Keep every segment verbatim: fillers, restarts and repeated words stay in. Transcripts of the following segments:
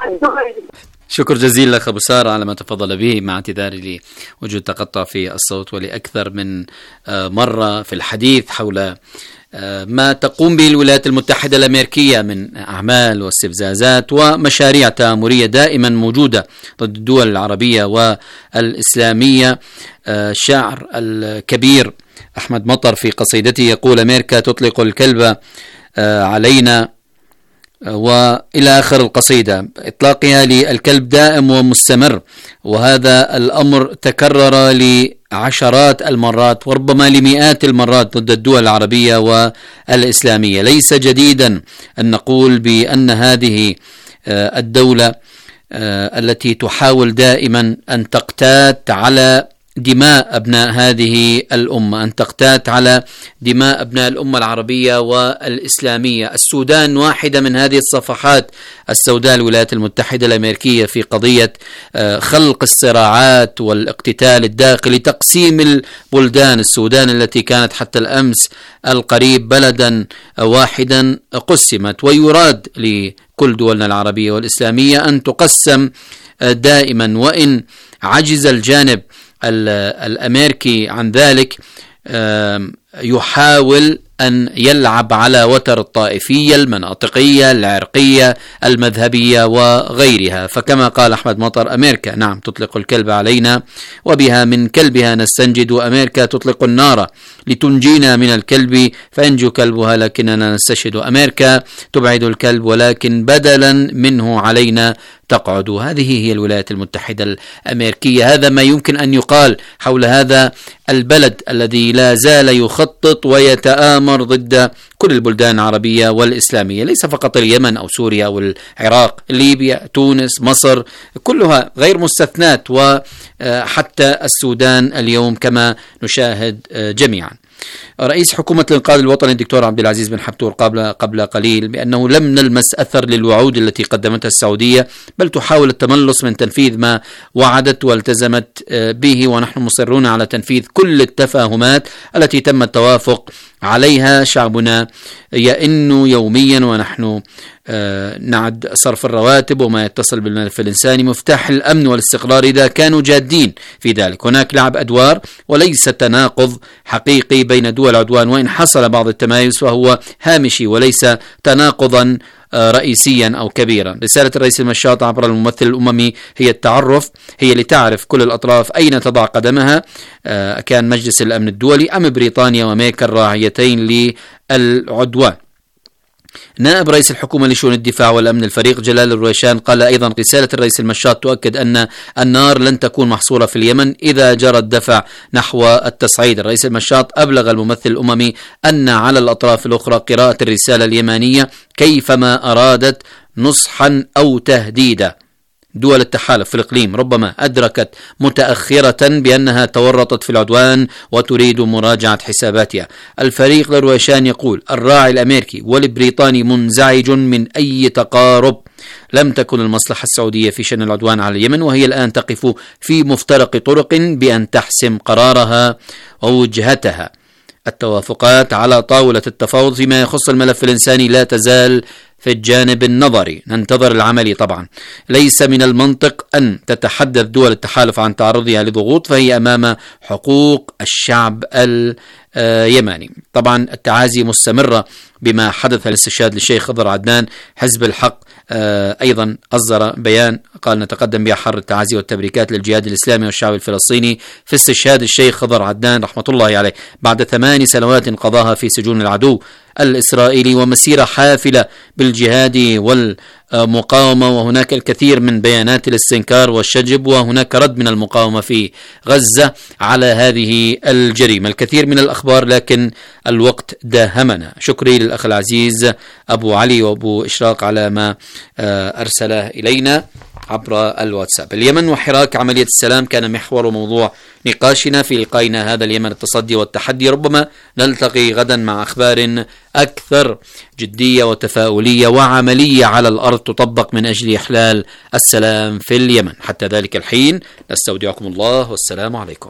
شكر جزيل لك أبو سارة على ما تفضل به، مع اعتذاري لوجود تقطع في الصوت ولأكثر من مرة في الحديث حول ما تقوم به الولايات المتحدة الأمريكية من أعمال واستفزازات ومشاريع تآمرية دائما موجودة ضد الدول العربية والإسلامية. الشاعر الكبير أحمد مطر في قصيدته يقول: أمريكا تطلق الكلب علينا، وإلى آخر القصيدة. إطلاقها للكلب دائم ومستمر، وهذا الأمر تكرر لعشرات المرات وربما لمئات المرات ضد الدول العربية والإسلامية. ليس جديدا أن نقول بأن هذه الدولة التي تحاول دائما أن تقتات على دماء أبناء هذه الأمة، أن تقتات على دماء أبناء الأمة العربية والإسلامية. السودان واحدة من هذه الصفحات السوداء الولايات المتحدة الأمريكية في قضية خلق الصراعات والاقتتال الداخلي، تقسيم البلدان. السودان التي كانت حتى الأمس القريب بلدا واحدا قسمت، ويراد لكل دولنا العربية والإسلامية أن تقسم دائما، وإن عجز الجانب الأمريكي عن ذلك يحاول أن يلعب على وتر الطائفية المناطقية العرقية المذهبية وغيرها. فكما قال أحمد مطر: أمريكا نعم تطلق الكلب علينا وبها من كلبها نستنجد، وأمريكا تطلق النار لتنجينا من الكلب فينجو كلبها لكننا نستشهد. أمريكا تبعد الكلب ولكن بدلا منه علينا تقعد. هذه هي الولايات المتحدة الأمريكية. هذا ما يمكن أن يقال حول هذا البلد الذي لا زال يخطط ويتآمر ضد كل البلدان العربية والإسلامية، ليس فقط اليمن أو سوريا أو العراق، ليبيا، تونس، مصر، كلها غير مستثنات، وحتى السودان اليوم كما نشاهد جميعا. رئيس حكومة الإنقاذ الوطني الدكتور عبد العزيز بن حبتور قبل قبل قليل بأنه لم نلمس أثر للوعود التي قدمتها السعودية، بل تحاول التملص من تنفيذ ما وعدت والتزمت به، ونحن مصرون على تنفيذ كل التفاهمات التي تم التوافق عليها. شعبنا يئن يوميا ونحن نعد صرف الرواتب وما يتصل بالملف الإنساني مفتاح الأمن والاستقرار إذا كانوا جادين في ذلك. هناك لعب أدوار وليس تناقض حقيقي بين دول العدوان، وإن حصل بعض التمايز فهو هامشي وليس تناقضا رئيسيا أو كبيرا. رسالة الرئيس المشاط عبر الممثل الأممي هي التعرف، هي لتعرف كل الأطراف أين تضع قدمها، كان مجلس الأمن الدولي أم بريطانيا وأمريكا الراعيتين للعدوان. نائب رئيس الحكومة لشؤون الدفاع والأمن الفريق جلال الرويشان قال أيضا: رسالة الرئيس المشاط تؤكد أن النار لن تكون محصورة في اليمن إذا جرى الدفع نحو التصعيد. الرئيس المشاط أبلغ الممثل الأممي أن على الأطراف الأخرى قراءة الرسالة اليمانية كيفما أرادت نصحا أو تهديدا. دول التحالف في الإقليم ربما أدركت متأخرة بأنها تورطت في العدوان وتريد مراجعة حساباتها. الفريق للرويشان يقول: الراعي الأمريكي والبريطاني منزعج من أي تقارب. لم تكن المصلحة السعودية في شأن العدوان على اليمن، وهي الآن تقف في مفترق طرق بأن تحسم قرارها ووجهتها. التوافقات على طاولة التفاوض فيما يخص الملف الإنساني لا تزال في الجانب النظري، ننتظر العملي. طبعا ليس من المنطق أن تتحدث دول التحالف عن تعرضها لضغوط، فهي أمام حقوق الشعب اليمني. طبعا التعازي مستمرة بما حدث الاستشهاد للشيخ خضر عدنان. حزب الحق أيضا أصدر بيان قال: نتقدم بأحر التعازي والتبريكات للجهاد الإسلامي والشعب الفلسطيني في استشهاد الشيخ خضر عدنان رحمة الله عليه بعد ثمان سنوات قضاها في سجون العدو الإسرائيلي، ومسيرة حافلة بالجهاد والمقاومة. وهناك الكثير من بيانات الاستنكار والشجب، وهناك رد من المقاومة في غزة على هذه الجريمة. الكثير من الأخبار لكن الوقت داهمنا. شكري للأخ العزيز أبو علي وأبو إشراق على ما أرسله إلينا عبر الواتساب. اليمن وحراك عملية السلام كان محور وموضوع نقاشنا في لقائنا هذا، اليمن التصدي والتحدي. ربما نلتقي غدا مع أخبار أكثر جدية وتفاؤلية وعملية على الأرض تطبق من أجل إحلال السلام في اليمن. حتى ذلك الحين نستودعكم الله والسلام عليكم.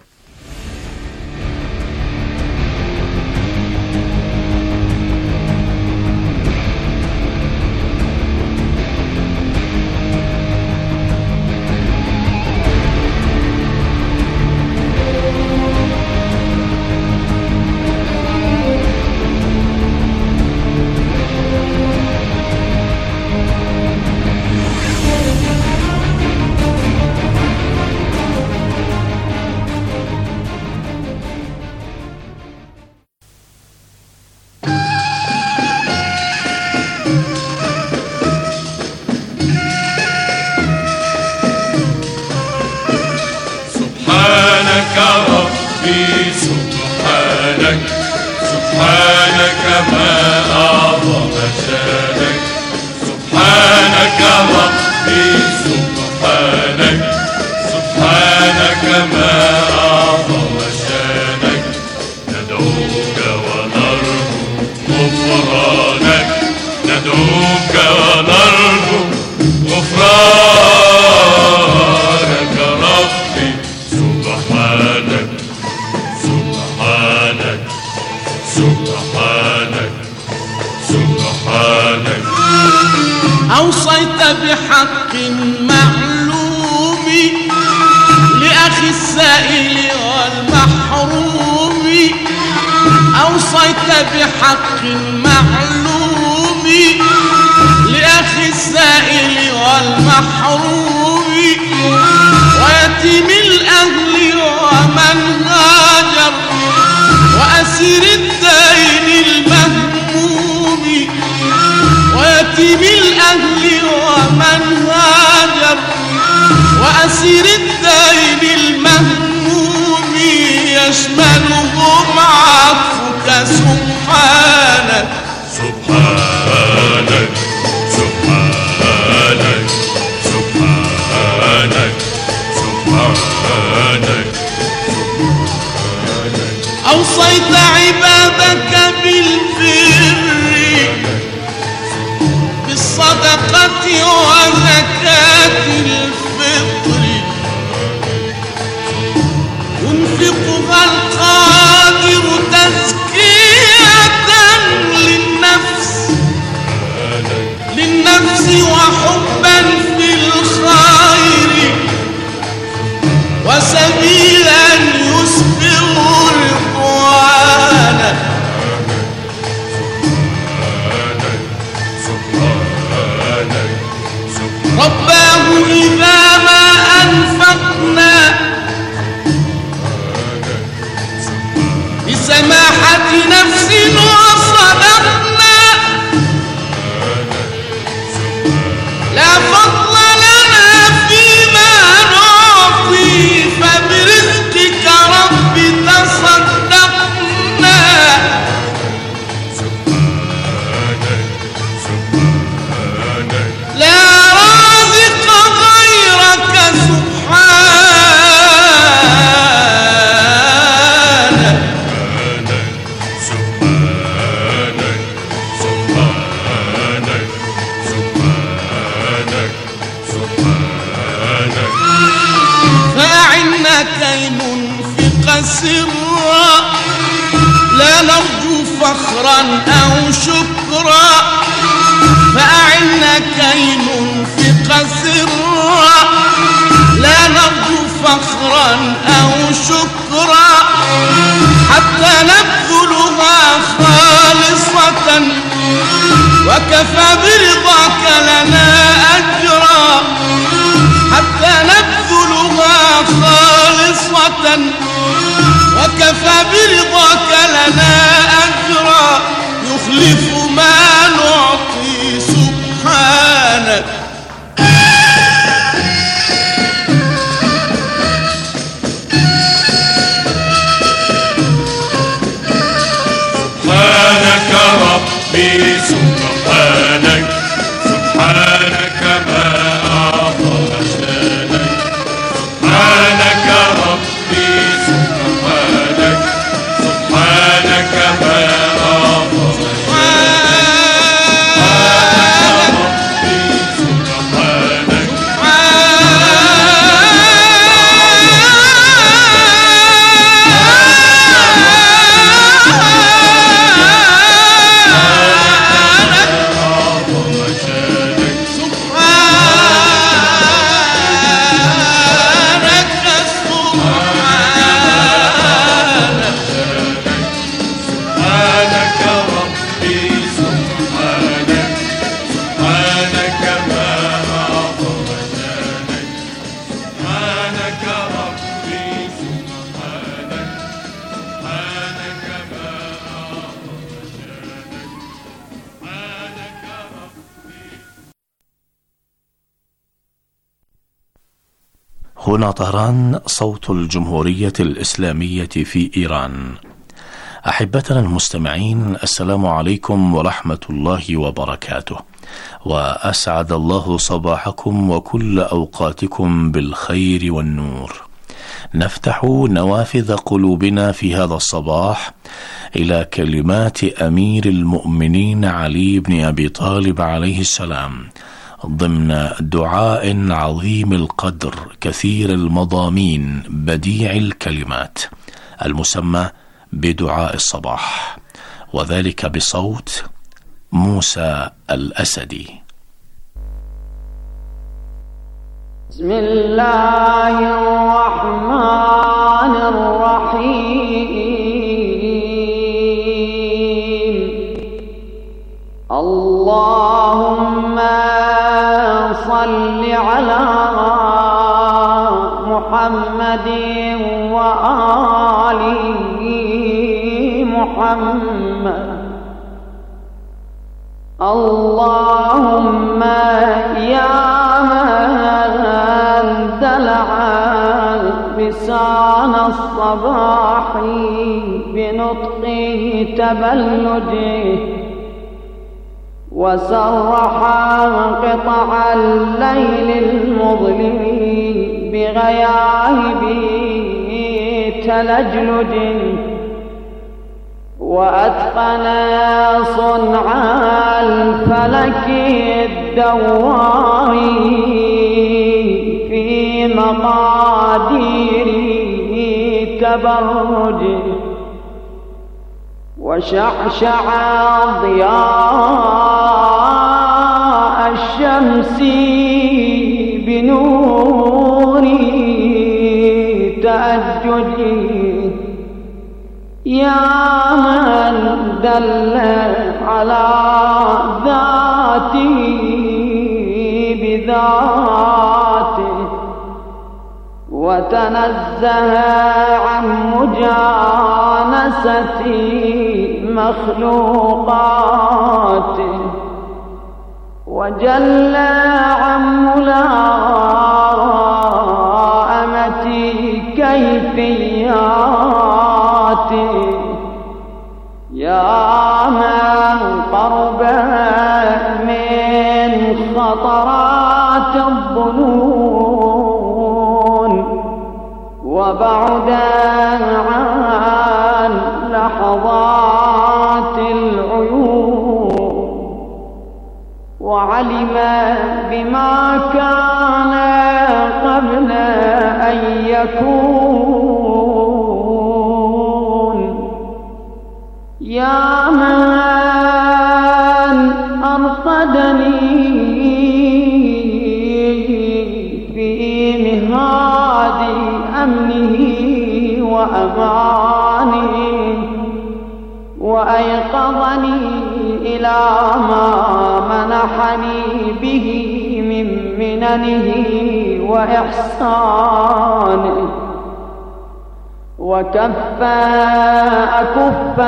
أوصيت بحق معلوم لأخي السائل والمحروم، أوصيت بحق معلوم لأخي السائل والمحروم، ويتيم الأهل ومن هاجر، وأسير الدين المهموم، ويتيم الأهل ومن هاجر، وأسير الدين المهموم، يشملهم عفوك سبحانك سبحانك سبحانك سبحانك سبحانك. أوصيت عبادك بالبر بالصدقة وزكاة الفطر، ينفقها القادر تزكية للنفس للنفس وحبا في الخير، وسبيلا يسبغ رضوانا. رباه إذا ما أنفقنا بسماحة نفس وصدقنا، لا فضل لنا فيما نعطي، فبرزقك رب تصدقنا. لا رازق غيرك سبحانك فأعنا كي ننفق سرا، لا نرجو فخرا أو شكرا، فأعنا كي ننفق سرا، لا نرجو فخرا أو شكرا، حتى نبذلها خالصة، وكفى برضاك لنا أجرا، حتى نبذلها خالصة، وكفى برضاك لنا أجرا، يخلف ما نعطي سبحانك. سبحانك ربي سبحانك سبحانك ما أعظم شانك، سبحانك ربي سبحانك سبحانك ما أعظم هنا طهران، صوت الجمهورية الإسلامية في إيران. أحبتنا المستمعين، السلام عليكم ورحمة الله وبركاته، وأسعد الله صباحكم وكل أوقاتكم بالخير والنور. نفتح نوافذ قلوبنا في هذا الصباح إلى كلمات أمير المؤمنين علي بن أبي طالب عليه السلام، ضمن دعاء عظيم القدر كثير المضامين بديع الكلمات، المسمى بدعاء الصباح، وذلك بصوت موسى الأسدي. بسم الله الرحمن الرحيم. اللهم صل على محمد وآل محمد. اللهم يا من دلع لسان الصباح بنطق تبلده وسرح قطع الليل المظلم بغياهب تلجلجه وأتقن صنع الفلك الدواري في مقادير تبرجه وشعشع ضياء الشمس بنور تأججه يا من دل على ذاته بذاته وتنزه عن مجانسة مخلوقاته وجل عن ملائمة كيفياته يا من قرب من خطرات الظنون وبعد عن لحظات العيون وعلم بما كان قبل أن يكون يا من أرقدني في مهاد أمنه وأمانه وأيقظني إلى ما منحني به من مننه وإحسانه وكف أكف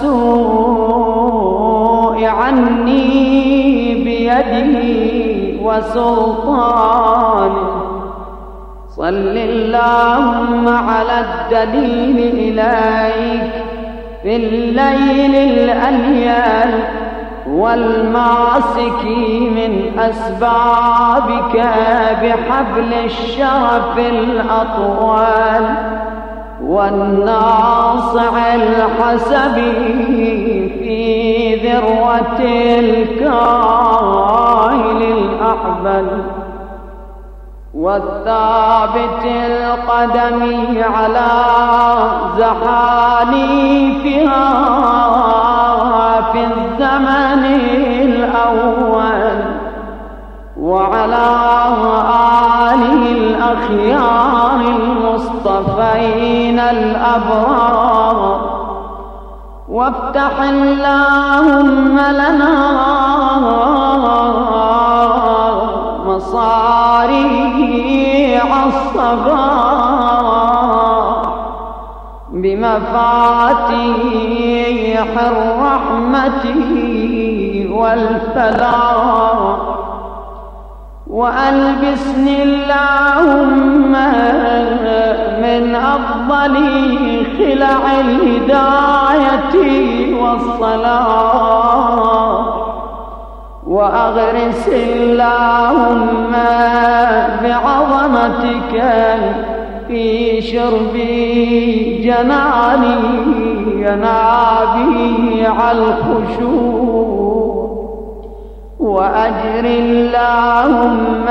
السوء عني بيده وسلطانه صل اللهم على الدليل إليك في الليل الأليل والماسك من أسبابك بحبل الشرف الأطول والناصع الحسب في ذروة الكاهل الأحبل والثابت القدم على زحاليفها في الزمن الأول وعلى آله الأخيار المصطفين الأبرار وافتح اللهم لنا مصاريع الصباح بمفاتيح الرحمة والفلاح وألبسني اللهم من أفضل خلع الهداية والصلاح وأغرس اللهم بعظمتك في شرب جناني ينابيع الخشوع وأجر اللهم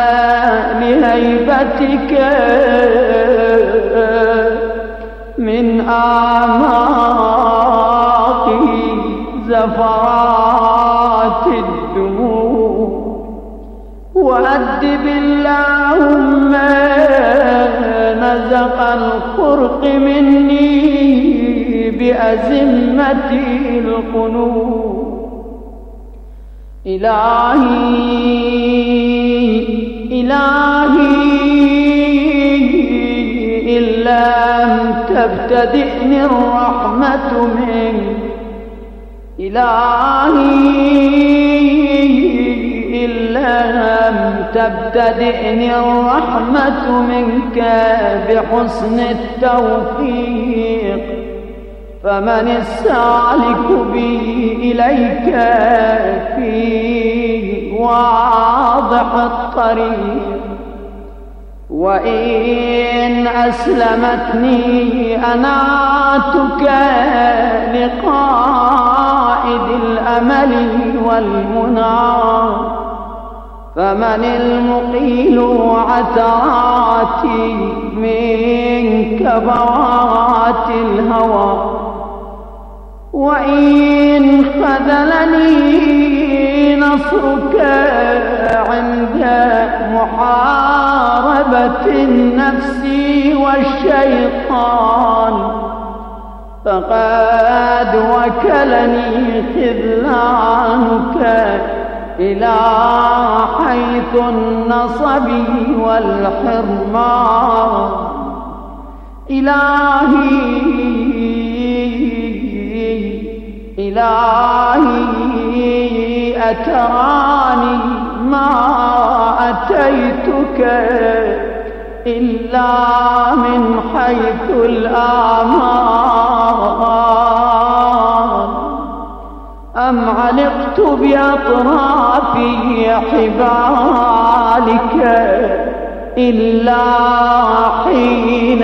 لهيبتك من أعماق زفرات الدموع وأدب اللهم نزق الخرق مني بأزمة القلوب. إلهي إلهي إن لم تبتدئني الرحمة منك، إلهي إن لم تبتدئني الرحمة منك بحسن التوفيق، فمن السالك بي إليك في واضح الطريق. وإن أسلمتني أناتك لقائد الأمل والمنى، فمن المقيل عثراتي من كبوات الهوى. وإن خذلني نصرك عند محاربة النفس والشيطان، فقد وكلني خذلانك إلى حيث النصب والحرمان. إلهي إلهي أتراني ما أتيتك إلا من حيث الآمان، أم علقت بأطراف حبالك إلا حين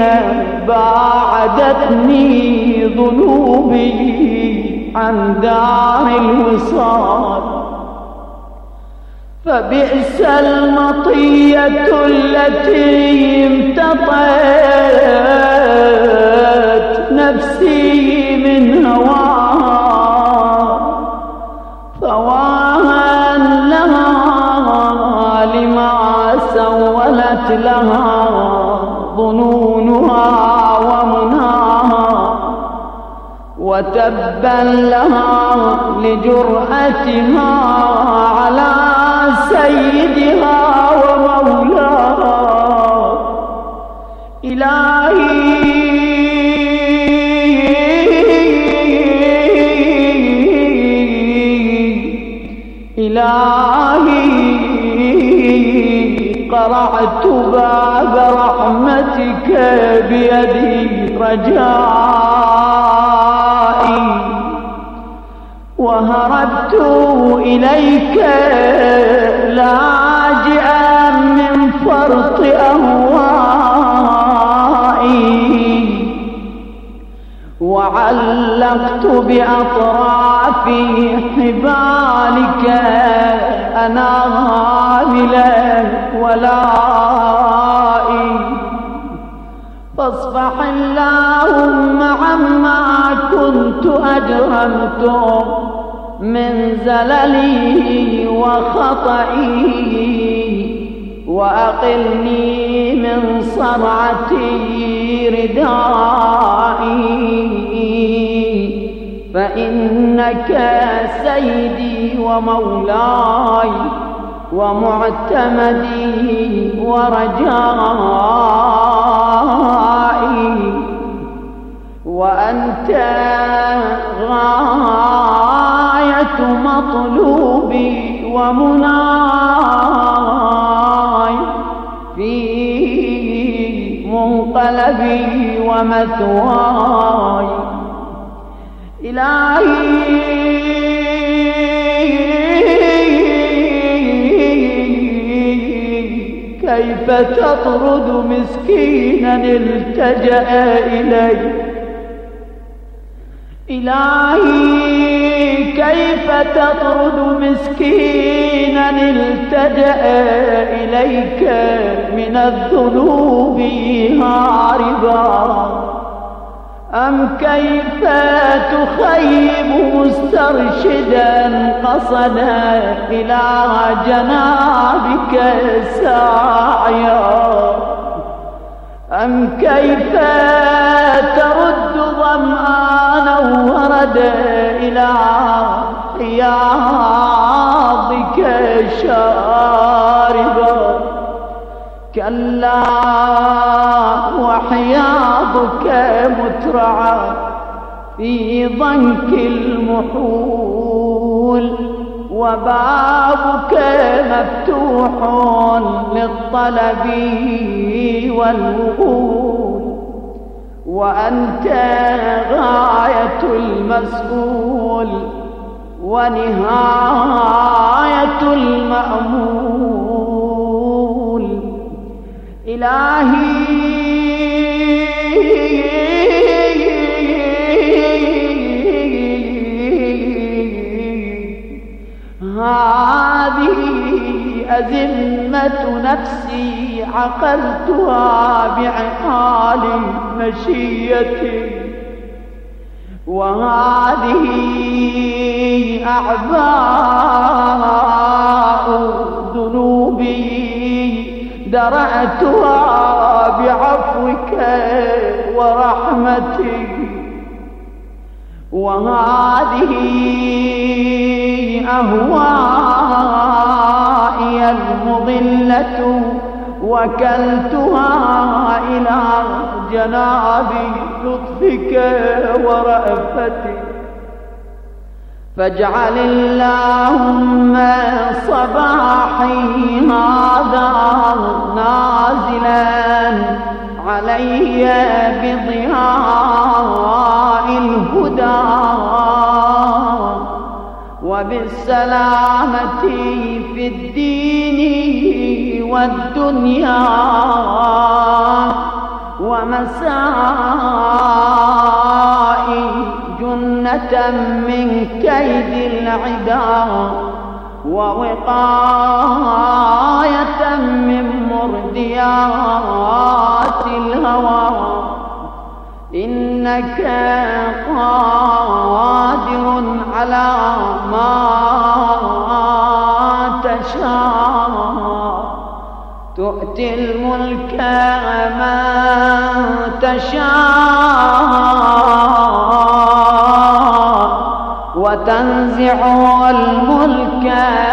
باعدتني ذنوبي عن دار الوصال. فبئس المطية التي امتطت نفسي من هواها، فواها لها لما سولت لها ظنونها ومناها، وتبا لها لجرأتها على سيدها ومولاها. إلهي إلهي قرعت باب رحمتك بيدي رجائي، وهربت إليك لاجئا من فرط أهوائي، وعلقت بأطراف حبالك أناملا ولائي. فاصفح اللهم عما كنت أجرمت من زللي وخطئي، وأقلني من صرعتي ردائي، فإنك سيدي ومولاي ومعتمدي ورجائي، وأنت غاية مطلوبي ومناي في منقلبي ومثواي. إلهي كيف تطرد مسكينا التجأ إليك؟ إلهي كيف تطرد مسكينا التجأ إليك من الذنوب هاربا؟ أم كيف تخيب مسترشدا قصدا إلى جنابك ساعيا؟ أم كيف ترد ظمآنا وردا إلى حياضك شاربا؟ كلا وحياضك مترعى في ضنك المحول، وبابك مفتوح للطلب والوغول، وأنت غاية المسؤول ونهاية المأمول. إلهي هذه أزمة نفسي عقلتها بعقال مشيتي، وهذه أعباء ذنوبي درأتها بعفوك ورحمتك، وهذه أهوائي المضلة وكلتها إلى جناب لطفك ورأفتك. فاجعل اللهم صباحي هذا نازلا علي بضياء الهدى وبالسلامة في الدين والدنيا، ومسائي جنة من كيد العدا، ووقاية من مرديات الهوى. إنك قادر على ما تشاء، تؤتي الملك من تشاء، وتنزع الملك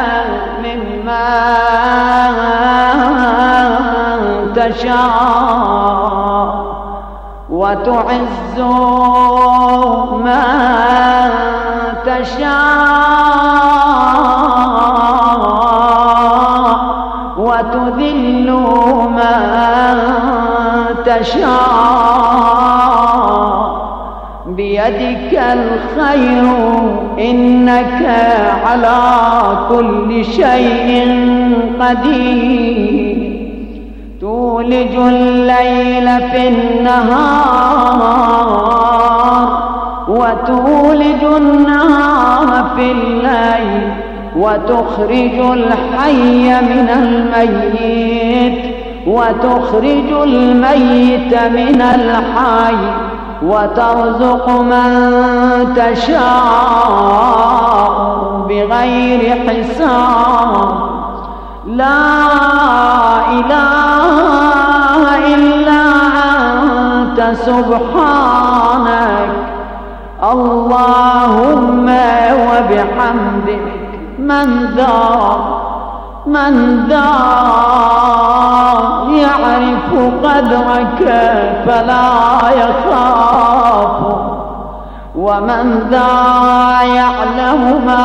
ممن تشاء، وتعز من تشاء، وتذل من تشاء، بيدك الخير إنك على كل شيء قدير. تولج الليل في النهار، وتولج النهار في الليل، وتخرج الحي من الميت، وتخرج الميت من الحي، وترزق من تشاء بغير حساب. لا إله إلا أنت سبحانك، اللهم وبحمدك. من ذا من ذا يعرف قدرك فلا يخاف، ومن ذا يعلم ما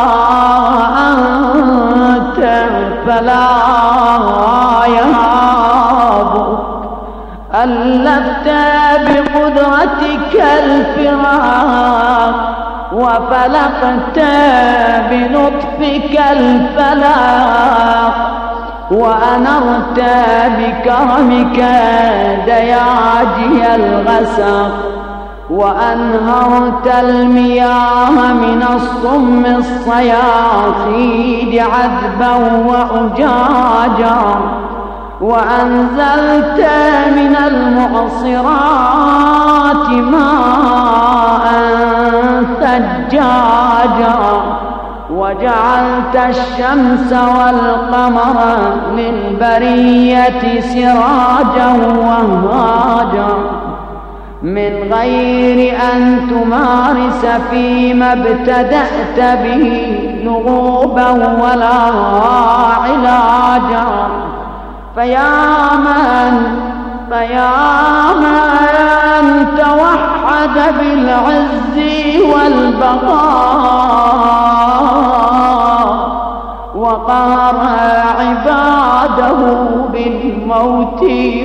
أنت فلا يهاب. ألفت بقدرتك الفراق، وفلقت بلطفك الفلاق، وأنرت بكرمك دياجي الغسق، وأنهرت المياه من الصم الصياصيد عذبا وأجاجا، وأنزلت من المعصرات ماء ثجاجا وجعلت الشمس والقمر للبرية سراجا وهاجا من غير أن تمارس فيما ابتدأت به لغوبا ولا علاجا فيا من فيا من توحد بالعز والبقاء وقهر عباده بالموت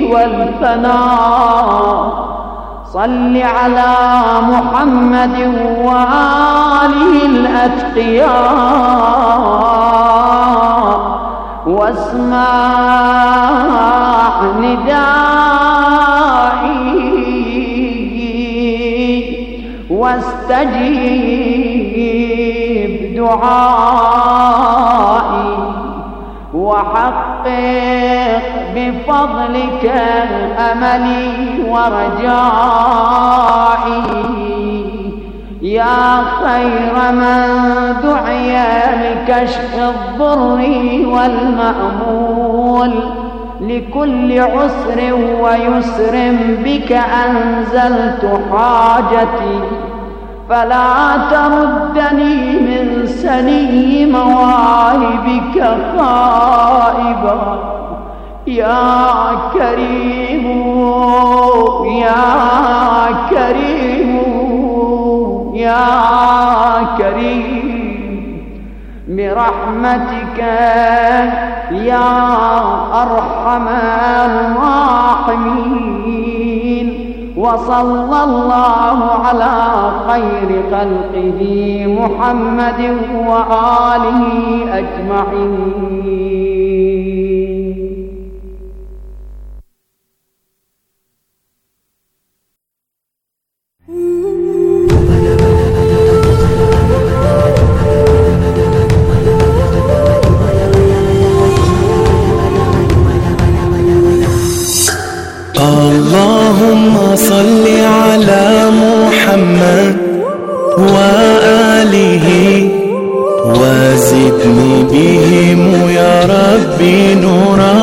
والفناء صل على محمد وآله الأتقياء واسمع ندائي واستجيب دعائي وحقق بفضلك أملي ورجائي يا خير من دعي لكشف الضر والمأمول لكل عسر ويسر بك أنزلت حاجتي فلا تردني من سني مواهبك خائبا يا كريم يا كريم يا كريم برحمتك يا أرحم الراحمين وصلى الله على خير خلقه محمد وآله أجمعين. اللهم صل على محمد وآله وزدني بهم يا ربي نورا.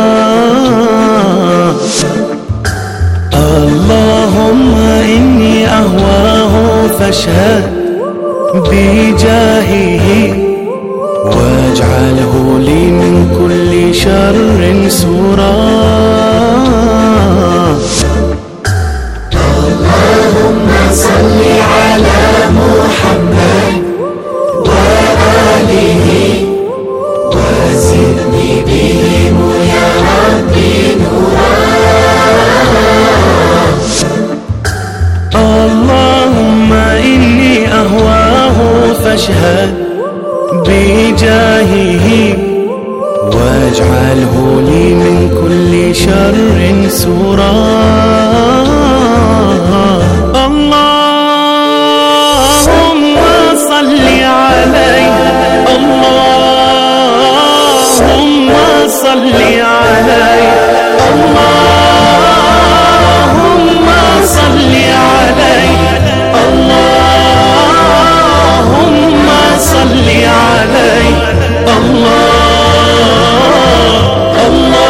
اللهم إني أهواه فاشهد بجاهه واجعله لي من كل شر سورا. اللهم صل على محمد وآله وزدني بهم يا ربي نورا. اللهم إني أهواه فاشهد بجاهه واجعله لي من كل شر سورا. اللهم صل عليه اللهم صل عليه اللهم صل عليه اللهم صل عليه الله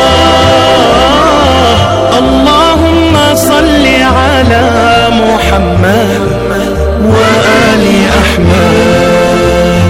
الله اللهم صل على محمد وآل أحمد.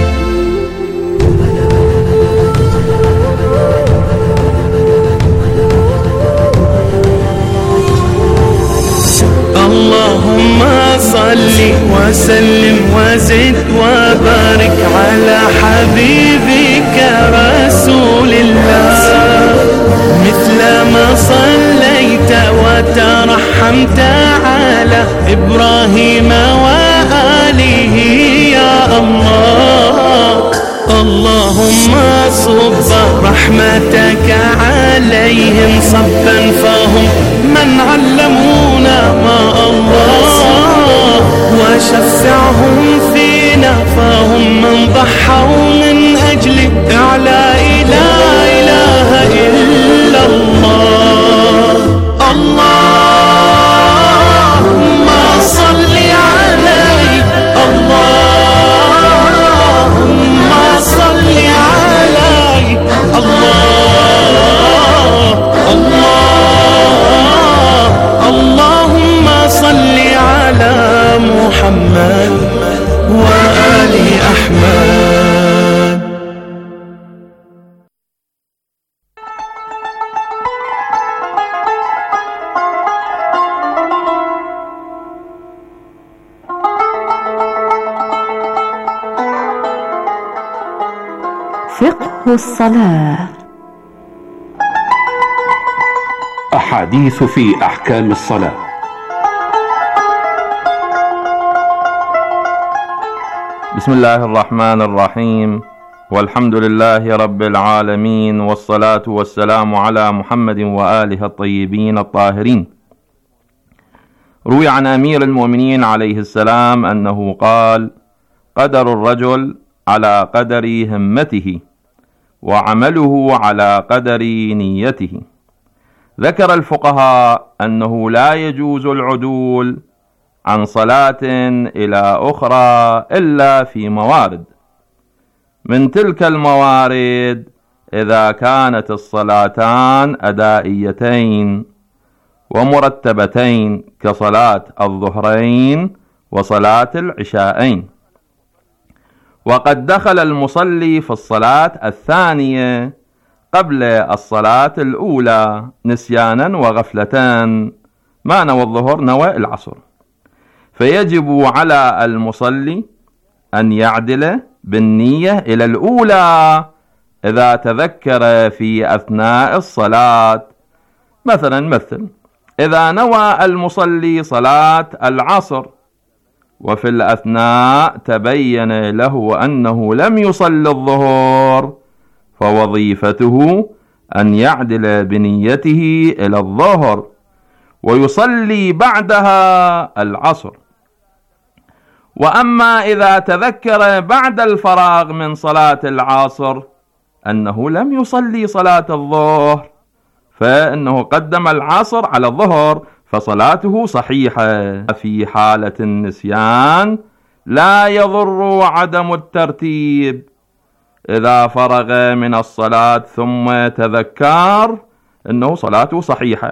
اللهم صل وسلم وزد وبارك على حبيبك رسول الله مثل ما صليت وترحمت على إبراهيم وآله يا الله. اللهم صب رحمتك عليهم صبا فهم من علمونا ما الله وشفعهم فينا فهم من ضحوا من أجل إعلاء لا إله إلا الله. فقه الصلاة. أحاديث في أحكام الصلاة. بسم الله الرحمن الرحيم، والحمد لله رب العالمين، والصلاة والسلام على محمد وآله الطيبين الطاهرين. روي عن أمير المؤمنين عليه السلام أنه قال: قدر الرجل على قدر همته، وعمله على قدر نيته. ذكر الفقهاء أنه لا يجوز العدول عن صلاة إلى أخرى إلا في موارد. من تلك الموارد إذا كانت الصلاتان أدائيتين ومرتبتين كصلاة الظهرين وصلاة العشاءين، وقد دخل المصلي في الصلاة الثانية قبل الصلاة الأولى نسيانا وغفلة، ما نوى الظهر نوى العصر، فيجب على المصلي أن يعدل بالنية إلى الأولى إذا تذكر في أثناء الصلاة. مثلا مثل إذا نوى المصلي صلاة العصر وفي الأثناء تبين له أنه لم يصل الظهر، فوظيفته أن يعدل بنيته إلى الظهر ويصلي بعدها العصر. وأما إذا تذكر بعد الفراغ من صلاة العصر أنه لم يصلي صلاة الظهر، فإنه قدم العصر على الظهر، فصلاته صحيحة. في حالة النسيان لا يضر عدم الترتيب، إذا فرغ من الصلاة ثم تذكر أنه صلاته صحيحة.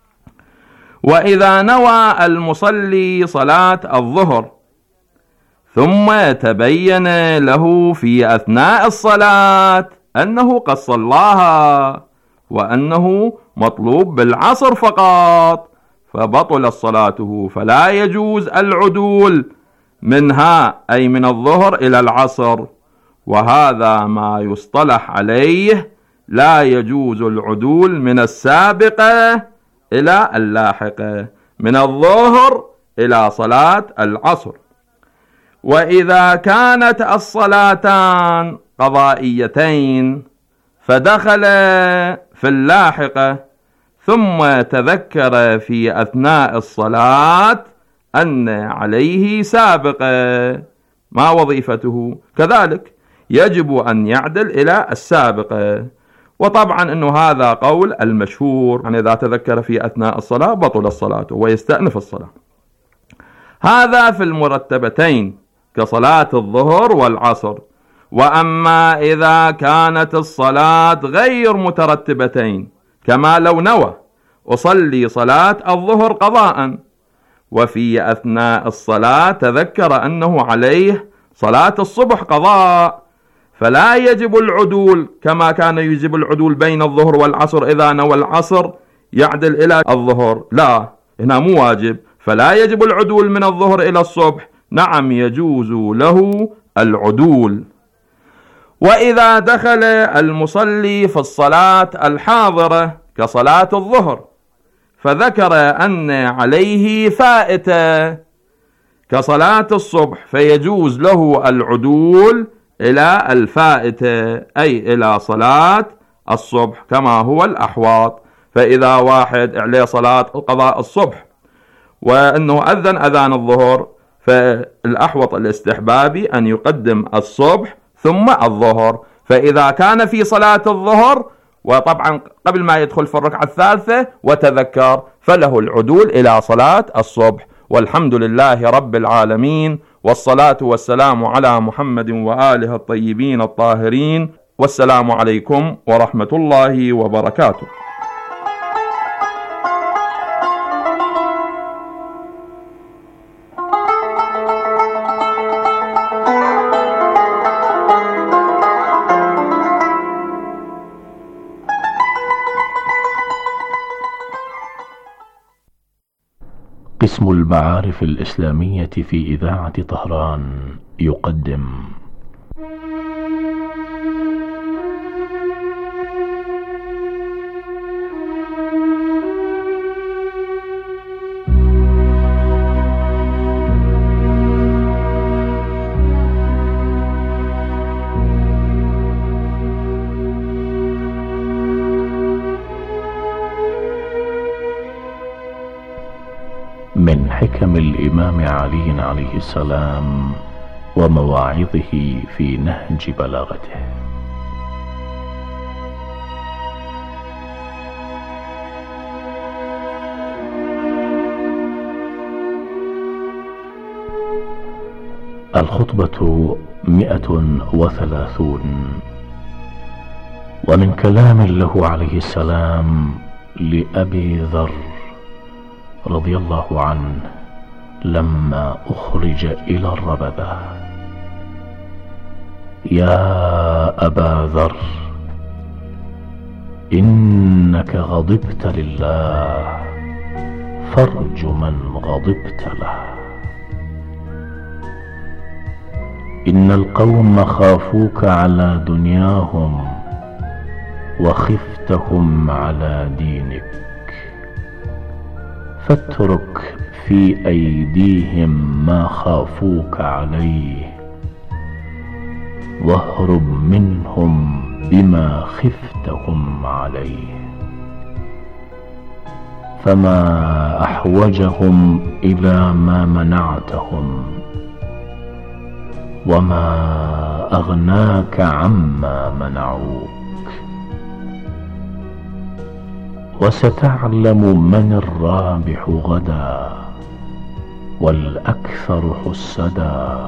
وإذا نوى المصلي صلاة الظهر ثم تبين له في أثناء الصلاة أنه قد صلاها وأنه مطلوب بالعصر فقط، فبطل صلاته، فلا يجوز العدول منها أي من الظهر إلى العصر. وهذا ما يصطلح عليه لا يجوز العدول من السابقة إلى اللاحقة، من الظهر إلى صلاة العصر. وإذا كانت الصلاتان قضائيتين فدخل في اللاحقة ثم تذكر في أثناء الصلاة أن عليه سابقة، ما وظيفته؟ كذلك يجب أن يعدل إلى السابقة. وطبعا أنه هذا قول المشهور، يعني إذا تذكر في أثناء الصلاة بطل الصلاة ويستأنف الصلاة. هذا في المرتبتين كصلاة الظهر والعصر. وأما إذا كانت الصلاة غير مترتبتين، كما لو نوى أصلي صلاة الظهر قضاء وفي أثناء الصلاة تذكر أنه عليه صلاة الصبح قضاء، فلا يجب العدول كما كان يجب العدول بين الظهر والعصر. إذا نوى العصر يعدل إلى الظهر، لا، هنا مو واجب، فلا يجب العدول من الظهر إلى الصبح. نعم يجوز له العدول. وإذا دخل المصلي في الصلاة الحاضرة كصلاة الظهر فذكر أن عليه فائتة كصلاة الصبح، فيجوز له العدول إلى الفائتة أي إلى صلاة الصبح كما هو الأحواط. فإذا واحد عليه صلاة قضاء الصبح وأنه أذن أذان الظهر، فالأحوط الاستحبابي أن يقدم الصبح ثم الظهر. فإذا كان في صلاة الظهر وطبعا قبل ما يدخل في الركعة الثالثة وتذكر، فله العدول إلى صلاة الصبح. والحمد لله رب العالمين، والصلاة والسلام على محمد وآله الطيبين الطاهرين، والسلام عليكم ورحمة الله وبركاته. قسم المعارف الإسلامية في إذاعة طهران يقدم من حكم الإمام علي عليه السلام ومواعظه في نهج بلاغته. الخطبة مئة وثلاثون. ومن كلام له عليه السلام لأبي ذر رضي الله عنه لما أخرج إلى الربذة: يا أبا ذر، إنك غضبت لله فارج من غضبت له. إن القوم خافوك على دنياهم وخفتهم على دينك، فاترك في أيديهم ما خافوك عليه واهرب منهم بما خفتهم عليه. فما أحوجهم إلى ما منعتهم، وما أغناك عما منعوك. وستعلم من الرابح غدا والأكثر حسدا.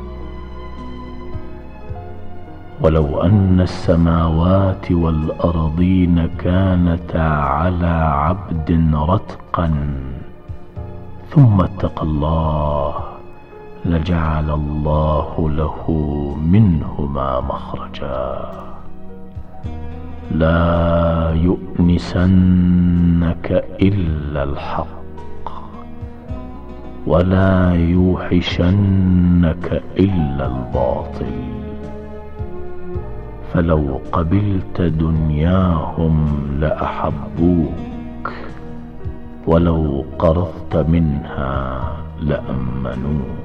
ولو أن السماوات والأرضين كانتا على عبد رتقا ثم اتقى الله لجعل الله له منهما مخرجا. لا يؤنسنك إلا الحق، ولا يوحشنك إلا الباطل. فلو قبلت دنياهم لأحبوك، ولو قرضت منها لأمنوك.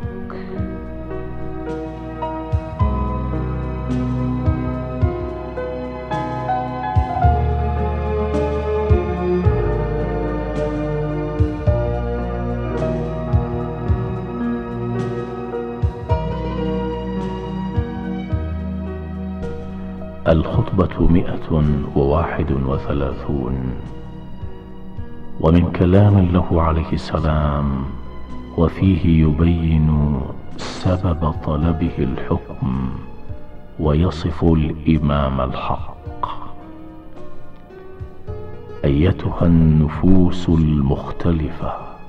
الخطبة مئة وواحد وثلاثون. ومن كلام له عليه السلام وفيه يبين سبب طلبه الحكم ويصف الإمام الحق: أيتها النفوس المختلفة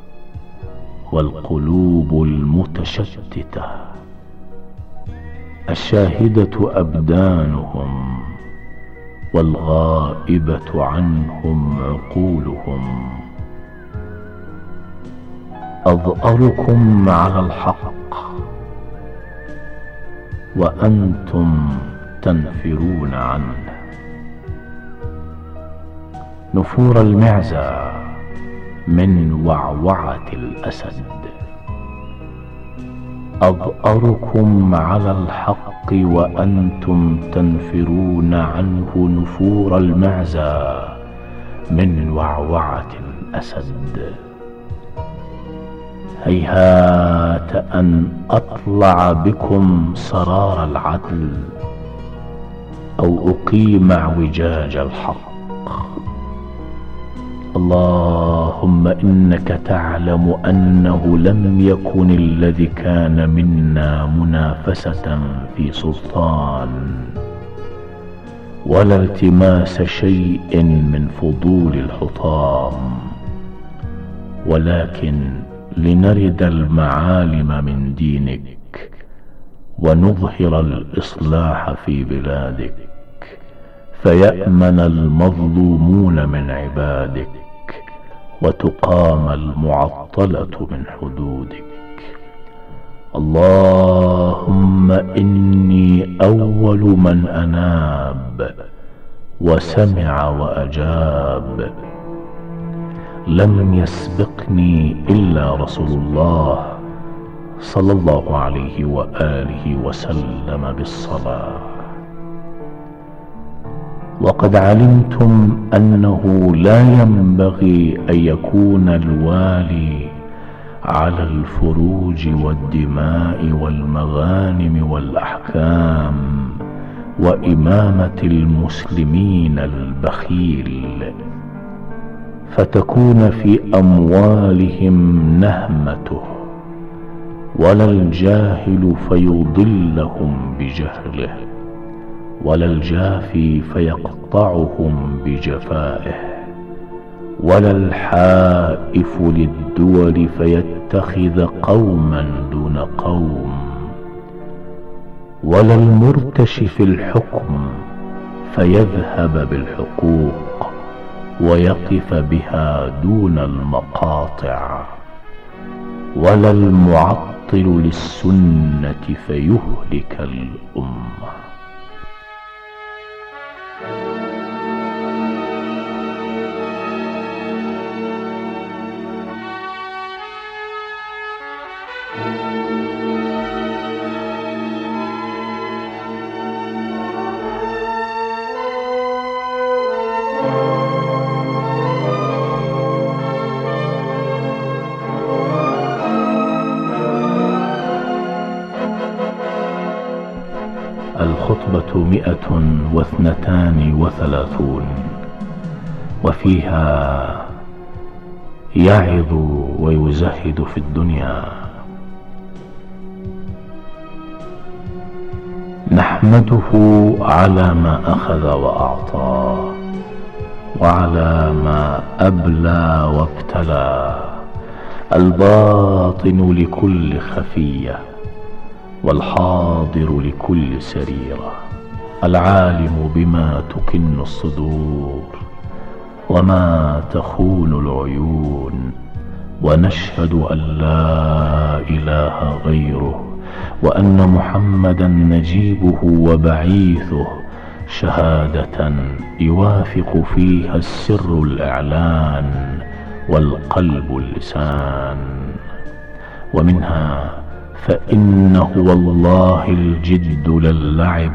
والقلوب المتشتتة، الشاهدة أبدانهم والغائبة عنهم عقولهم، أظأركم على الحق وأنتم تنفرون عنه. نفور المعزى من وعوعة الأسد، أظأركم على الحق وأنتم تنفرون عنه نفور المعزى من وعوعة الأسد. هيهات أن أطلع بكم سرار العدل أو أقيم اعوجاج الحق. اللهم إنك تعلم أنه لم يكن الذي كان منا منافسة في سلطان ولا التماس شيء من فضول الحطام، ولكن لنرد المعالم من دينك ونظهر الإصلاح في بلادك، فيأمن المظلومون من عبادك وتقام المعطلة من حدودك. اللهم إني أول من أناب وسمع وأجاب، لم يسبقني إلا رسول الله صلى الله عليه وآله وسلم بالصلاة. وقد علمتم أنه لا ينبغي أن يكون الوالي على الفروج والدماء والمغانم والأحكام وإمامة المسلمين البخيل، فتكون في أموالهم نهمته، ولا الجاهل فيضلهم بجهله، ولا الجافي فيقطعهم بجفائه، ولا الحائف للدول فيتخذ قوما دون قوم، ولا المرتشي في الحكم فيذهب بالحقوق ويقف بها دون المقاطع، ولا المعطل للسنة فيهلك الأمة. الخطبة مئة واثنتان وثلاثون، وفيها يعظ ويزهد في الدنيا. نحمده على ما أخذ وأعطى، وعلى ما أبلى وابتلى، الباطن لكل خفية، والحاضر لكل سريرة، العالم بما تكن الصدور وما تخون العيون، ونشهد أن لا إله غيره، وأن محمدا نجيبه وبعيثه، شهادة يوافق فيها السر الإعلان والقلب اللسان. ومنها: فإنه والله الجد لا اللعب،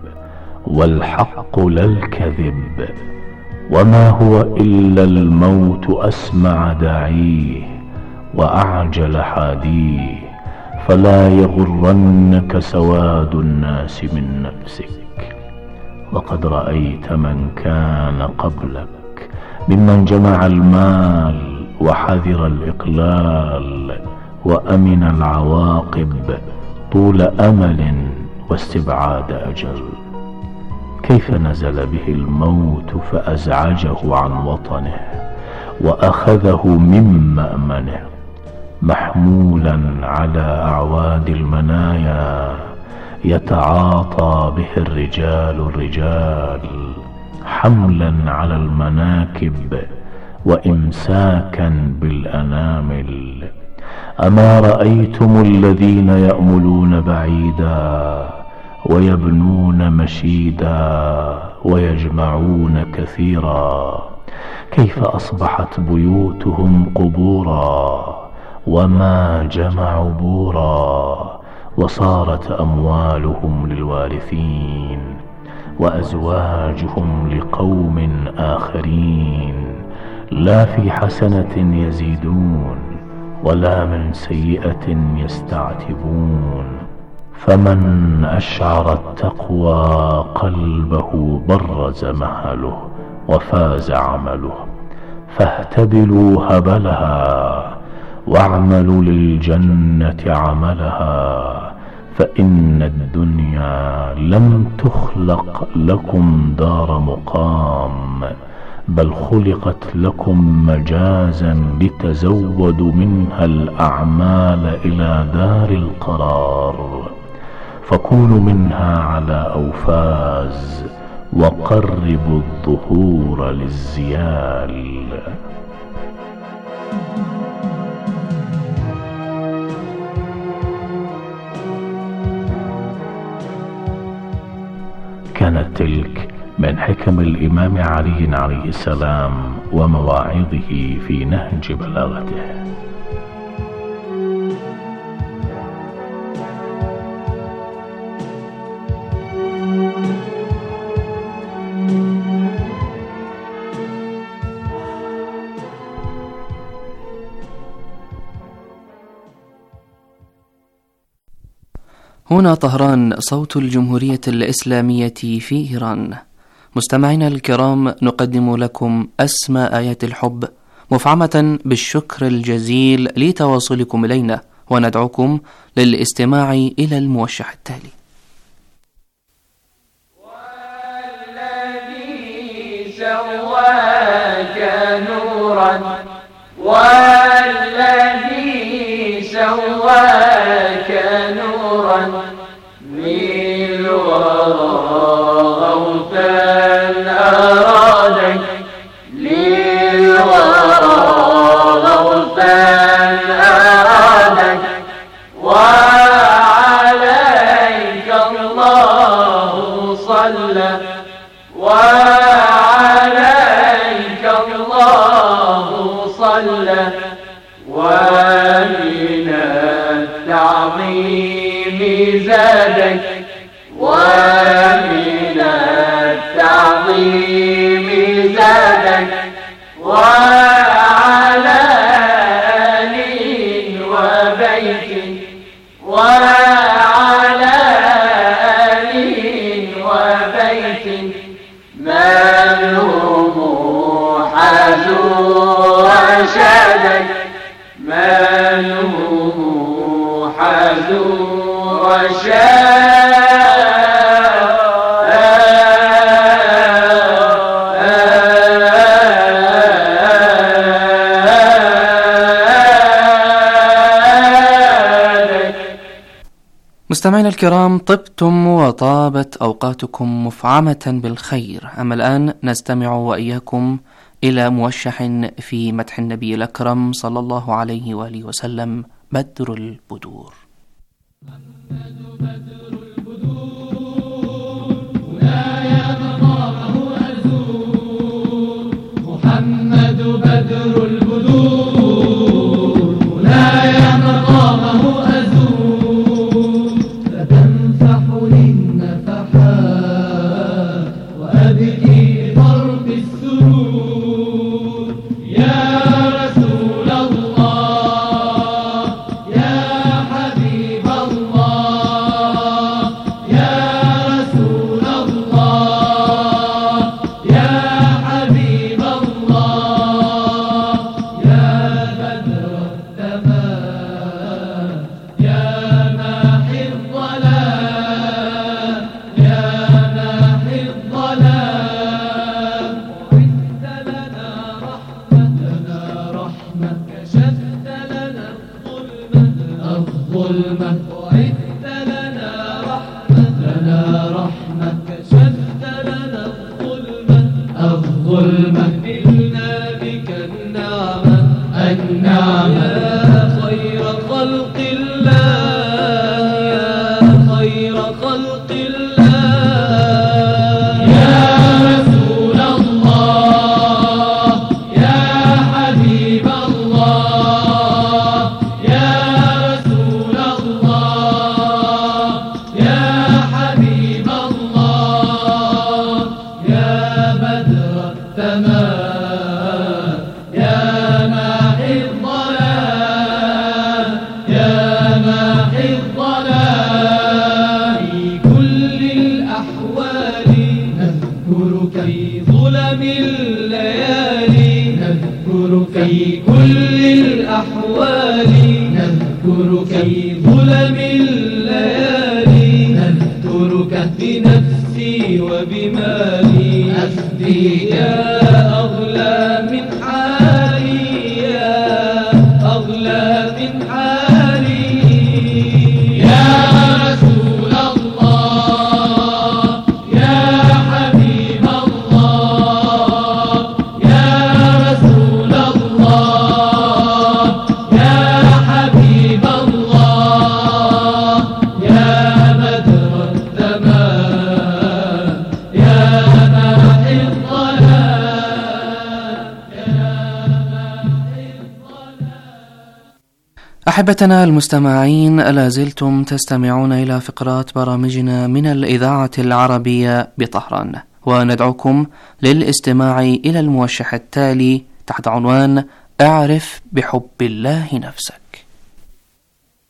والحق لا الكذب، وما هو إلا الموت أسمع داعيه وأعجل حاديه، فلا يغرنك سواد الناس من نفسك. وقد رأيت من كان قبلك ممن جمع المال وحذر الإقلال وأمن العواقب طول أمل واستبعاد أجل، كيف نزل به الموت فأزعجه عن وطنه وأخذه من مأمنه، محمولا على أعواد المنايا يتعاطى به الرجال الرجال، حملا على المناكب وإمساكا بالأنامل. أما رأيتم الذين يأملون بعيدا ويبنون مشيدا ويجمعون كثيرا، كيف أصبحت بيوتهم قبورا وما جمعوا بورا، وصارت أموالهم للوارثين وأزواجهم لقوم آخرين، لا في حسنة يزيدون ولا من سيئة يستعتبون. فمن أشعر التقوى قلبه برز مهله وفاز عمله، فاهتبلوا هبلها واعملوا للجنة عملها، فإن الدنيا لم تخلق لكم دار مقام، بل خلقت لكم مجازا لتزودوا منها الأعمال إلى دار القرار، فكونوا منها على أوفاز وقربوا الظهور للزيال. كانت تلك من حكم الإمام علي عليه السلام ومواعظه في نهج بلاغته. هنا طهران، صوت الجمهورية الإسلامية في إيران. مستمعينا الكرام، نقدم لكم أسمى آيات الحب مفعمة بالشكر الجزيل لتواصلكم إلينا، وندعوكم للاستماع إلى الموشح التالي. والذي سواك نورا، والذي سواك نورا، للورى غوثا أرادك، للورى غوثا أرادك، وعليك الله صلى، وعليك الله صلى، ومن التعظيم زادك، ومن التعظيم زادك، وعلى آل وبيت، وعلى آل وبيت، من هم حازوا رشادك، من هم حازوا رشادك. مستمعينا الكرام، طبتم وطابت أوقاتكم مفعمة بالخير. أما الآن نستمع وإياكم إلى موشح في مدح النبي الأكرم صلى الله عليه وآله وسلم، بدر البدور. محمد بدر البدور، هنايا مقامه أزور. محمد بدر البدور، هنايا مقامه أزور. فتنفح للنفحات وأبكي ضرب السرور. يا رسول الله، يا حبيب الله، يا رسول الله، يا حبيب الله، يا بدر التمام، يا ماحي الظلام، يا ماحي الظلام. وعدت لنا رحمة، لنا رحمة، كشفت لنا الظلمة، الظلمة. وعدت لنا رحمة، لنا رحمة، كشفت لنا الظلمة، الظلمة. نلنا بك النعمة، النعمة، يا خير خلق الله، يا خير خلق الله. يا رسول الله، يا حبيب الله، يا رسول الله، يا حبيب الله، يا بدر التمام، يا ماحي الظلام، يا ماحي الظلام. في كل الأحوال نذكرك، في ظلم الليالي نذكرك، في كل الأحوال نذكرك، في ظلم الليالي نذكرك. بنفسي وبمالي أفديك، يا أغلى من حالي، يا أغلى من حالي. يا رسول الله، يا حبيب الله، يا رسول الله، يا حبيب الله، يا بدر التمام، يا ماحي الظلام، يا ماحي الظلام. أحبتنا المستمعين، ألا زلتم تستمعون إلى فقرات برامجنا من الإذاعة العربية بطهران، وندعوكم للاستماع إلى الموشح التالي تحت عنوان اعرف بحب الله نفسك.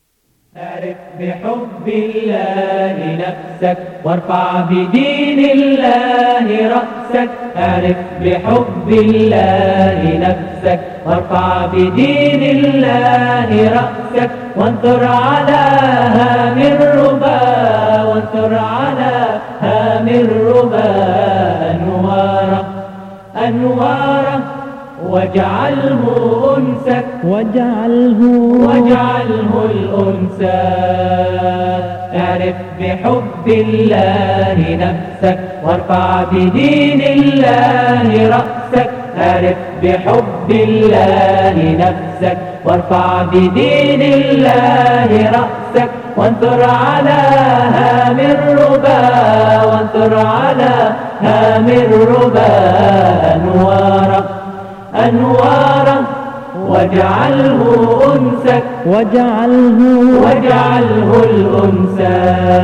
اعرف بحب الله نفسك وارفع بدين الله رأسك. اعرف بحب الله نفسك وارفع بدين الله رأسك. وانثر على هام الربا وانثر على هام الربا أنوارا أنوارا واجعله أنسك واجعله واجعله الأنسى. اعرف بحب الله نفسك وارفع بدين الله رأسك. اعرف بحب الله نفسك وارفع بدين الله رأسك. وانثر على هام الربا وانثر على هام الربا أنوارا أنوارا واجعله أنسك واجعله واجعله الأنسى.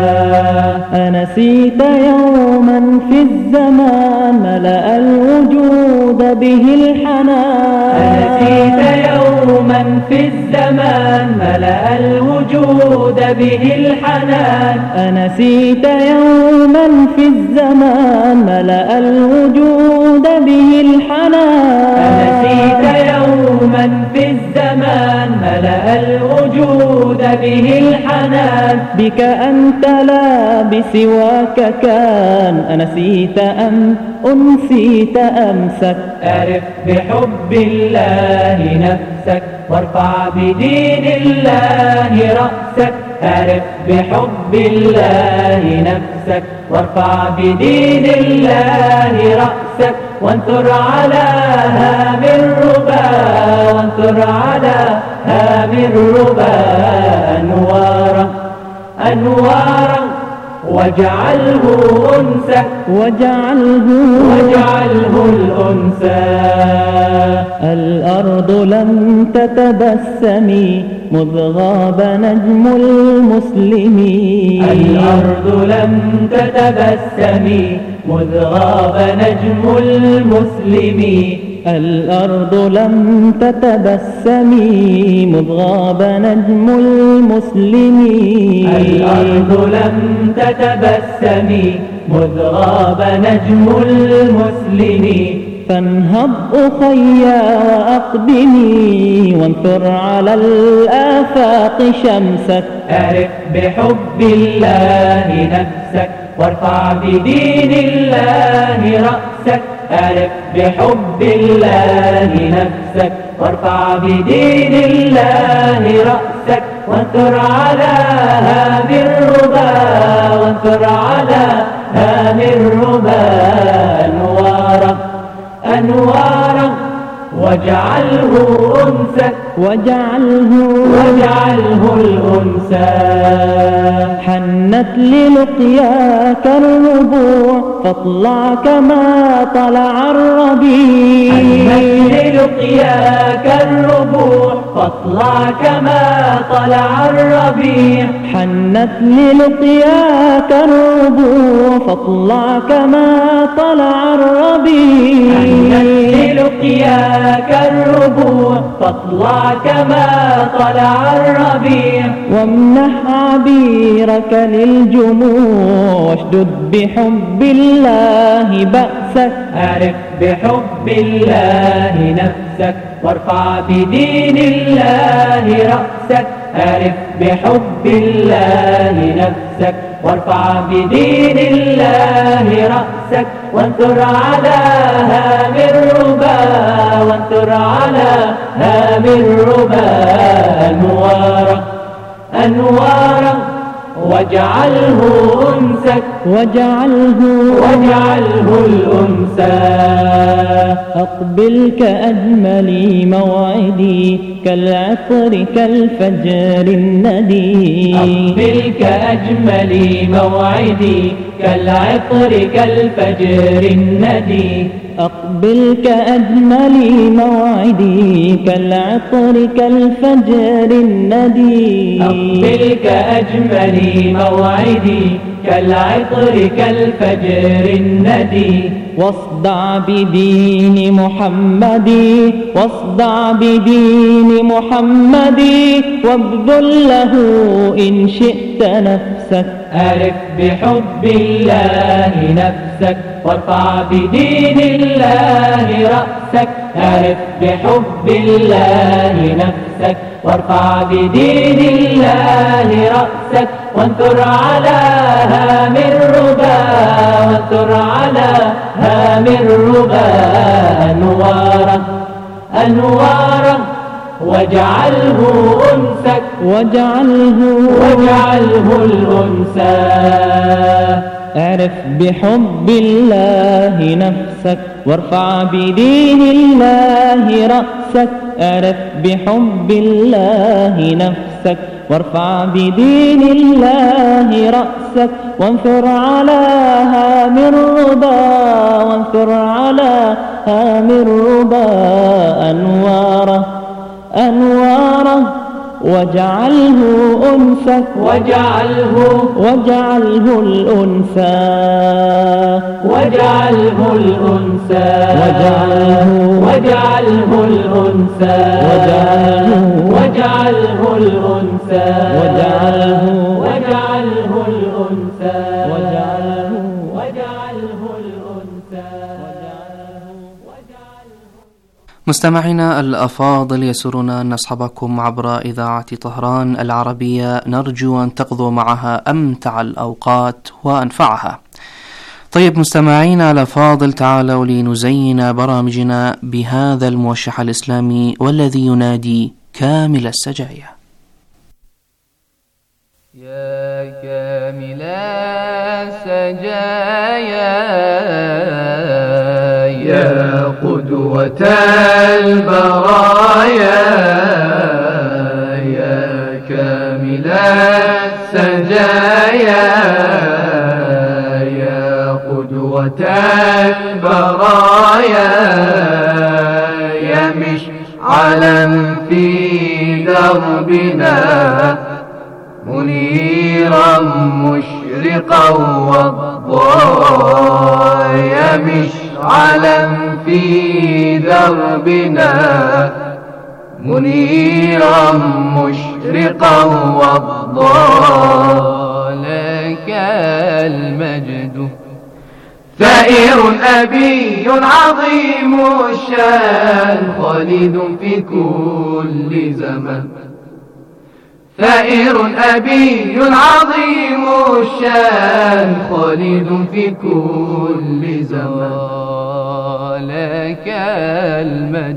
أنسيت يوما في الزمان ملأ الوجود به الحنان. أنسيت يوما في الزمان ملأ الوجود به الحنان. أنسيت يوما في الزمان ملأ الوجود به الحنان. أنسيت يوما في الزمان ملأ الوجود به الحنان. بك أنت لا بسواك كان. أنسيت أم أنسيت أمسك. اعرف بحب الله نفسك وارفع بدين الله رأسك. اعرف بحب الله نفسك وارفع بدين الله رأسك. وانثر على هام الربا وانثر على هام الربا أنوارا أنوارا واجعله أنسك واجعله واجعله الأنسى. الأرض لم تتبسمي مذ غاب نجم المسلمين. الأرض لم تتبسمي مذ غاب نجم المسلمين. الأرض لم تتبسمي مذ غاب نجم المسلمين. الأرض لم تتبسمي مذ غاب نجم المسلمين. فانهض أخيا وأقدمي وانثر على الآفاق شمسك. اعرف بحب الله نفسك وارفع بدين الله رأسك. اعرف بحب الله نفسك وارفع بدين الله رأسك. وانثر على هام الربا وانثر على هام الربا أنوارا أنوارا واجعله أنسك واجعله واجعله الأنسى. حنت للقياك الربوع فاطلع كما طلع الربيع. حنت للقياك الربوع فاطلع كما طلع الربيع. حنت للقياك الربوع فاطلع كما طلع الربيع. حنت للقياك الربوع فاطلع كما طلع الربيع. وامنح عبيرك للجموع واشدد بحب الله بأسك. اعرف بحب الله نفسك وارفع بدين الله رأسك. اعرف بحب الله نفسك وارفع بدين الله رأسك. وانثر على هام الربا وانثر على هام الربا أنوارا أنوارا واجعله أنسك واجعله واجعله الأنسى. أقبل كأجمل موعدي كالعطر كالفجر الندي. أقبل كأجمل موعدي كالعطر كالفجر الندي. أقبل كأجمل موعدي كالعطر كالفجر الندي. أقبل كأجمل موعدي كالعطر كالفجر الندي. واصدع بدين محمد واصدع بدين محمد وابذل له إن شئت نفسك أعرف بحب الله نفسك وارفع بدين الله رأسك أعرف بحب الله نفسك وارفع بدين الله رأسك وانثر على هام الربا وانثر على هام الربا أنوارا أنوارا واجعله أنسك واجعله واجعله الأنسى اعرف بحب الله نفسك وارفع بدين الله رأسك اعرف بحب الله نفسك وارفع بدين الله رأسك وانثر على هام الربا وانثر على هام الربا أنوارا أنوارا واجعله أنسك واجعله واجعله الأنسى واجعله الأنسى واجعله واجعله الأنسى واجعله واجعله الأنسى واجعله واجعله الأنسى واجعله واجعله الأنسى مستمعينا الأفاضل، يسرنا أن نصحبكم عبر إذاعة طهران العربية، نرجو أن تقضوا معها أمتع الأوقات وأنفعها. طيب مستمعينا الأفاضل، تعالوا لنزين برامجنا بهذا الموشح الإسلامي والذي ينادي كامل السجايا. يا كامل السجايا يا قدوة البرايا يا كامل السجايا يا قدوة البرايا يا مشعلا في دربنا منيرا مشرقا والضوء يا مشعلا في دربنا منيرا مشرقا والضوء لك المجد ثائر أبي عظيم الشان خالد في كل زمان ثائر أبي عظيم الشان خالد في كل زمان لك المجد